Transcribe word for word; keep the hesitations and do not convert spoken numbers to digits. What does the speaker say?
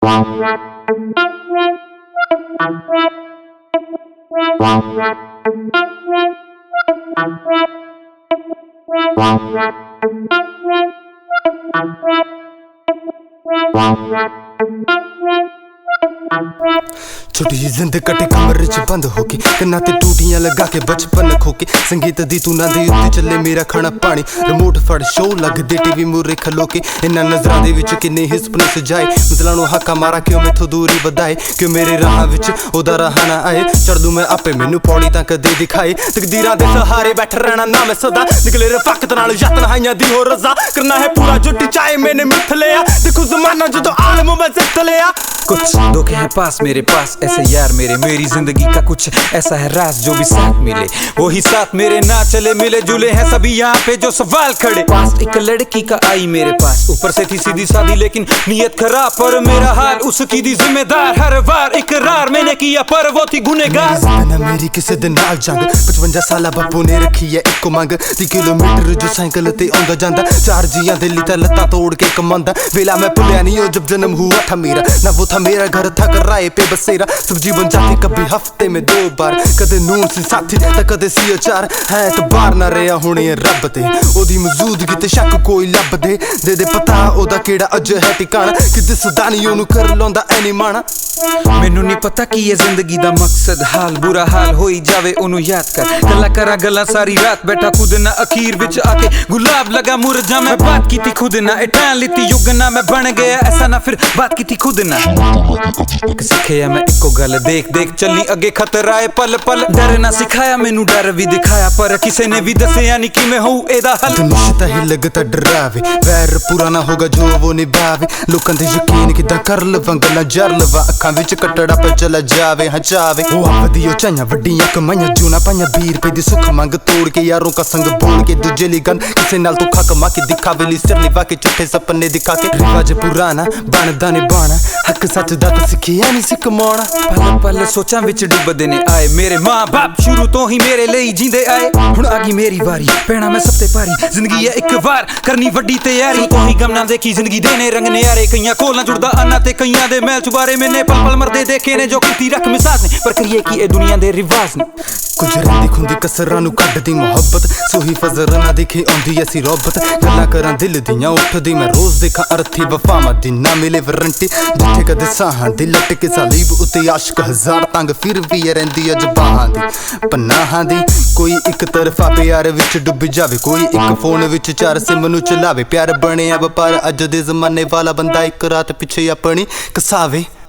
छोटी जी जिंद कटे कमर च बंद होके कन्ना ते टूटियां लगा के बचपन खोके संगीत दी तू ना दे उत्ते चले मेरा खाना पानी रिमोट फड़ शो लगदे टीवी मूरे खलो के इन्ना नजरां दे विच किन्ने ही सपने सजाए मतलब नु हाका मारा क्यों मैथों दूरी बधाए क्यों मेरे राह विच ओदा राह ना आए चढ़ दूं मैं आपे मैनू पौड़ी तां कदे दिखाए तकदीरां दे सहारे बैठ रहना ना मैं सदा निकले रफाकत नाल यतन हाइयां दी हो रजा करना है पूरा जुटी चाहे मैंने मिथ लिया देखो ज़माना जदों आलम मैं जित लिया कुछ धोखे हैं पास मेरे पास ऐसे यार मेरे मेरी जिंदगी का कुछ ऐसा है राज जो भी साथ मिले वही साथ मेरे ना चले मिले जुले हैं सभी यहाँ पे जो सवाल खड़े पास एक लड़की का आई मेरे पास ऊपर से थी सीधी सादी लेकिन नीयत खराब पर मेरा हाल उसकी दी जिम्मेदार हर बार इकरार मैंने किया पर वो थी गुनहगार ना मेरी किसे दे नाल जंग पचवंजा साला बापू ने रखी है इको मंग ती किलोमीटर जो साइकिल ते आंदा जांदा चार जियां दे ली तां लत्तां तोड़ के कमांदा वेला मैं भुलिया नहीं जब जन्म हुआ था मेरा ना वो था मेरा घर था कराए पे बसेरा सब्जी बन जाती कभी हफ्ते में दो बार कदे नून सी साथी ते कदे सी अचार है तो बार ना रहा हुणे रब ते ओदी मौजूदगी ते शक कोई लब दे दे दे पता ओदा केड़ा अज है ठिकाना कि दिसदा नहीं ओनू कर लौंदा एनी माना मैनू नहीं पता कि ये जिंदगी दा मकसद हाल बुरा हाल होई जावे ओनू याद कर गल्ला करा गल्ला सारी रात बैठा खुद ना अखीर विच आके गुलाब लगा मुरझा मैं बात की थी खुद ना इटान लिती युग ना मैं बन गया ऐसा ना फिर बात की थी खुद ना सिखाया मैं इको गल देख देख चली अगे खतरा है पल पल डर ना सिखाया मैनू डर भी दिखाया पर किसी ने भी दसिया नहीं कि मैं हूँ एदा हल निश्चित ही लगता डरावे वैर पूरा ना होगा जो वो निभावे लोकां दे यकीन किदां कर लवां गल्लां जर लवां अखां विच कटड़ा पे चला जावे हाँ जावे ओ वधियो चाइयां वड्डियां कमाइयां जूना पाइयां बीर पे दी सुख मंग तोड़ के यारों का संग बोल के दूजे ली गन किसे नाल तू खा कमा के दिखावे ली सिर निभा के झूठे सपने दिखा के रिवाज पुराना बनदा निभाना हक सच दा तां सिखिया नहीं सी कमाउणा पल पल सोचां विच डुबदे ने आए मेरे मां बाप शुरू तो ही मेरे लिए जींदे आए हुण आ गई मेरी वारी पैणा मैं सब ते भारी जिंदगी है एक बार करनी वड्डी तैयारी तो ही गम ना देखी जिंदगी देने रंग न्यारे कईयां कोल ना जुड़दा अन्ना ते कईयां दे मैल चुबारे मैंने पल पल मरदे देखे ने जो कीती रख मिसाज ने पर करिए की ए दुनिया दे रिवाज ने कुछ रंदी खुंदी कसरां नू कड्डदी मोहब्बत सोही फजर ना दिखे आंदी ऐसी रोबत गल्लां करां दिल दियां उठदी मैं रोज देखा अर्थी वफावां दी ना मिले वारंटी जिथे कदे साहां दी लटके सालीब उत्ते आशिक हजार तंग फिर भी रहिंदी अज बाहां दी पनाहां दी कोई एक तरफा प्यार विच डुब जावे कोई एक फोन विच चार सिम नू चलावे प्यार बणिया वपार अज दे जमाने वाला बंदा एक रात पिछे अपनी कसावे।